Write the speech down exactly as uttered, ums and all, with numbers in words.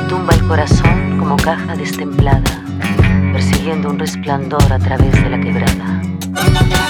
tumba el corazón como caja destemplada, persiguiendo un resplandor a través de la quebrada.